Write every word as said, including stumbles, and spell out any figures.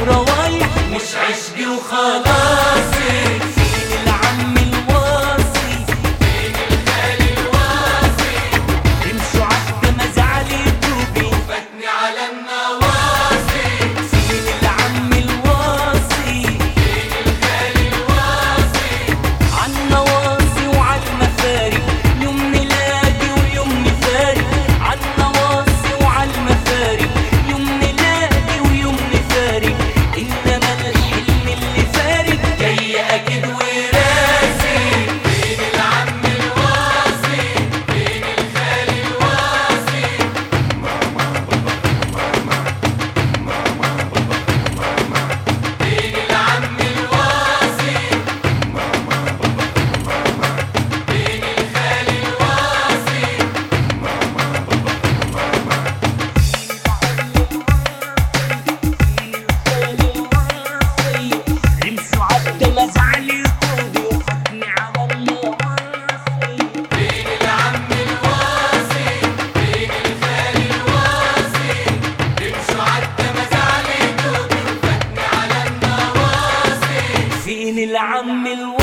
وروايح مش عشقي وخلاص. فين العم الواصي فين الخال الواصي امشوا عدى مزعلي توبي وفاتني على النواصي. فين العم الواصي فين الخال الواصي عالنواصي وعالمفارق يوم نلاقي ويوم نفارق. عالنواصي وعالمفارق يوم نلاقي ويوم نفارق. إنما الحلم اللي فارق جاي أكيد وراسي. فين العم الواصي فين الخال الواصي فين العم الواصي فين الخال الواصي. امشوا عدى مزعلي توبي وفاتني على النواصي. فين العم الواصي فين الخال الواصي امشوا عدى مزعلي توبي وفاتني على النواصي. فين العم الواصي